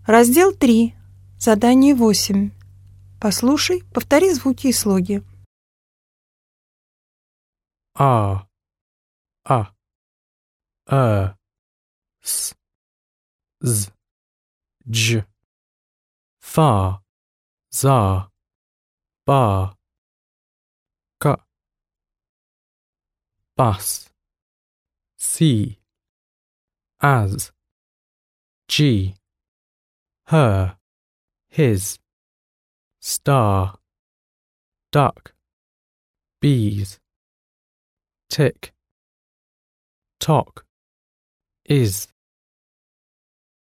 Раздел 3. Задание 8. Послушай, повтори звуки и слоги. A, S, Z, J, Fa, Za, Ba, Ka, Bus, Si, As, G, Her, His, Star, Duck, Bees, Tick, Tock, Is,